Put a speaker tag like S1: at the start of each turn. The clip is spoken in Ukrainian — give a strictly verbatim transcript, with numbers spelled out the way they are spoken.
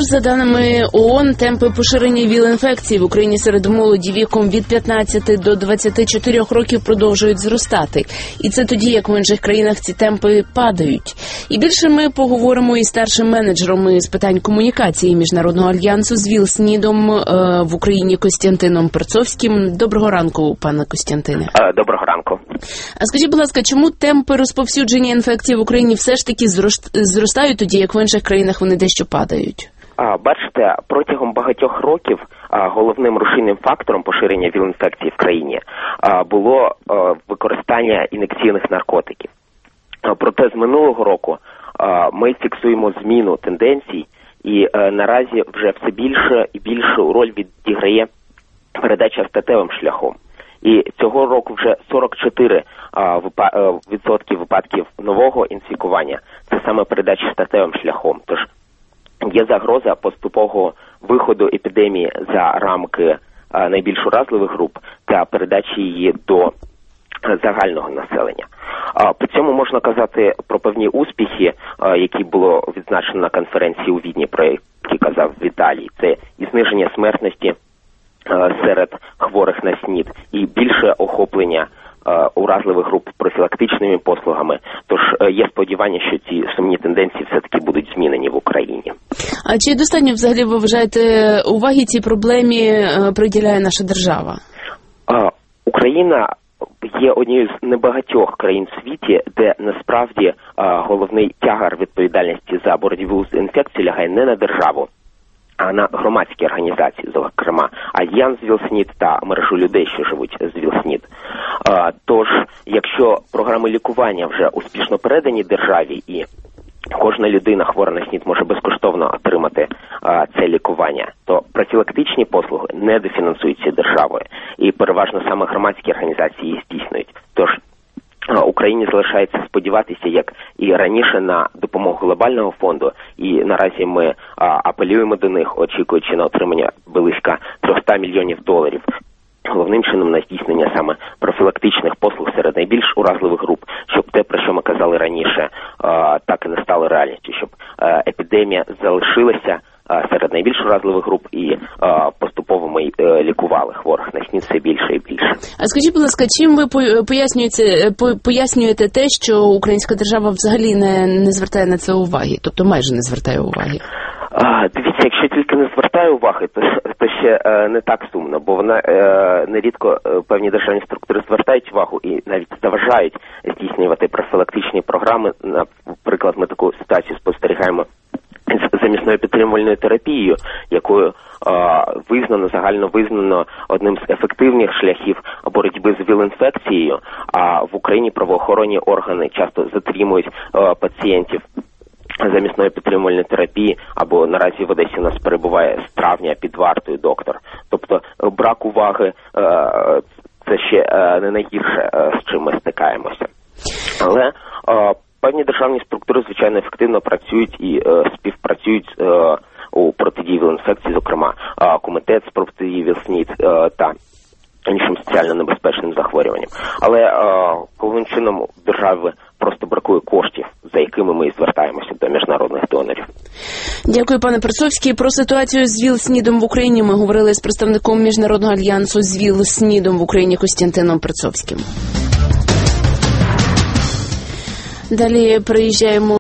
S1: за даними ООН, темпи поширення ВІЛ-інфекції в Україні серед молоді віком від п'ятнадцяти до двадцяти чотирьох років продовжують зростати. І це тоді, як в інших країнах ці темпи падають. І більше ми поговоримо із старшим менеджером з питань комунікації Міжнародного альянсу з ВІЛ-СНІДом е, в Україні Костянтином Перцовським. Доброго ранку, пане Костянтине.
S2: Доброго ранку.
S1: А скажіть, будь ласка, чому темпи розповсюдження інфекції в Україні все ж таки зростають тоді, як в інших країнах вони дещо падають?
S2: А, бачите, протягом багатьох років а, головним рушійним фактором поширення ВІЛ-інфекції в країні а, було а, використання ін'єкційних наркотиків. А, проте з минулого року а, ми фіксуємо зміну тенденцій і а, наразі вже все більше і більшу роль відіграє передача статевим шляхом. І цього року вже сорок чотири відсотки випадків нового інфікування – це саме передача статевим шляхом. Тож є загроза поступового виходу епідемії за рамки найбільш уразливих груп та передачі її до загального населення. При цьому можна казати про певні успіхи, які було відзначено на конференції у Відні, про які казав Віталій. Це і зниження смертності серед хворих на СНІД, і більше охоплення е, уразливих груп профілактичними послугами. Тож е, є сподівання, що ці сумні тенденції все-таки будуть змінені в Україні.
S1: А чи достатньо взагалі, ви вважаєте, уваги цій проблемі е, приділяє наша держава?
S2: Е, Україна є однією з небагатьох країн в світі, де насправді е, головний тягар відповідальності за боротьбу з інфекцією лягає не на державу, а на громадські організації, зокрема Альянс ВІЛ-СНІД та мережу людей, що живуть з ВІЛ-СНІД. Тож, якщо програми лікування вже успішно передані державі і кожна людина хвора на СНІД може безкоштовно отримати а, це лікування, то профілактичні послуги не дофінансуються державою, і переважно саме громадські організації їх здійснюють. Тож Україні залишається сподіватися, як і раніше, на допомогу глобального фонду, і наразі ми а, апелюємо до них, очікуючи на отримання близько триста мільйонів доларів. Головним чином на здійснення саме профілактичних послуг серед найбільш уразливих груп, щоб те, про що ми казали раніше, а, так і не стало реальністю, щоб а, епідемія залишилася а, серед найбільш уразливих груп і а, поступово ми а, лікували хворих на СНІД все більше і більше. А
S1: скажіть, будь ласка, чим ви пояснюєте, пояснюєте те, що українська держава взагалі не, не звертає на це уваги, тобто майже не звертає уваги?
S2: А, дивіться, якщо тільки не звертає уваги, то, то ще е, не так сумно, бо вона е, нерідко е, певні державні структури звертають увагу і навіть заважають здійснювати профілактичні програми. Наприклад, ми таку ситуацію спостерігаємо з замісною підтримувальною терапією, якою е, визнано, загально визнано одним з ефективних шляхів боротьби з ВІЛ-інфекцією, а в Україні правоохоронні органи часто затримують е, пацієнтів замісної підтримувальної терапії, або наразі в Одесі у нас перебуває з травня під вартою доктор. Тобто брак уваги – це ще не найгірше, з чим ми стикаємося. Але певні державні структури, звичайно, ефективно працюють і співпрацюють у протидії ВІЛ-інфекції, зокрема комітет з протидії ВІЛ-СНІД та іншим соціально небезпечним захворюванням. Але головним чином держави просто бракує коштів, за якими ми і звертаємося до міжнародних донорів.
S1: Дякую, пане Перцовський. Про ситуацію з ВІЛ-СНІДом в Україні ми говорили з представником Міжнародного альянсу з ВІЛ-СНІДом в Україні Костянтином Перцовським. Далі приїжджаємо